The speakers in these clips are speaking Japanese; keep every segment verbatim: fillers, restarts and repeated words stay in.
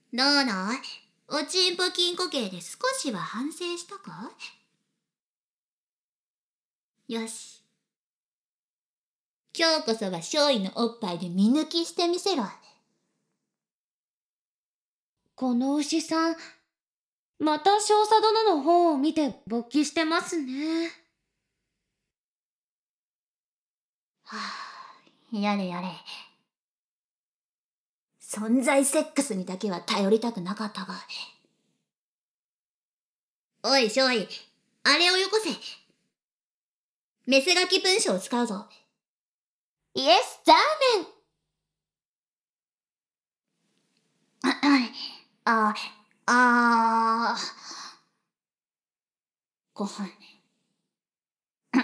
どうだい？おちんぽ金庫系で少しは反省したかい？よし。今日こそは少尉のおっぱいで見抜きしてみせろ。 この牛さん、また少佐殿の方を見て勃起してますね。 はあ、やれやれ。存在セックスにだけは頼りたくなかったが。おい少尉、あれをよこせ。メスガキ文書を使うぞ。 イエス、ザーメン。 あ、あー。ご飯。先生、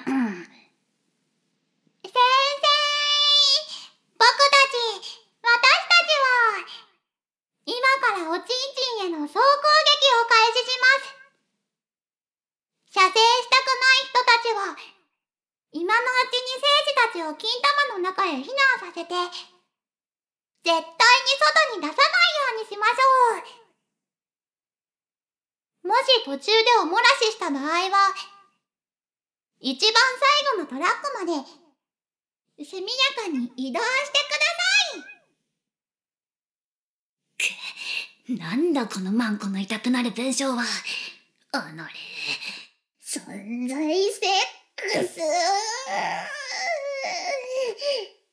僕たち、私たちは、今からおちんちんへの総攻撃を開始します。射精したくない人たちは、今のうちに生児たちを金玉の中へ避難させて、絶対に外に出さないようにしましょう。もし途中でお漏らしした場合は、一番最後のトラックまで速やかに移動してください。く、なんだこのマンコの痛くなる文章は。あのれ、存在セックス。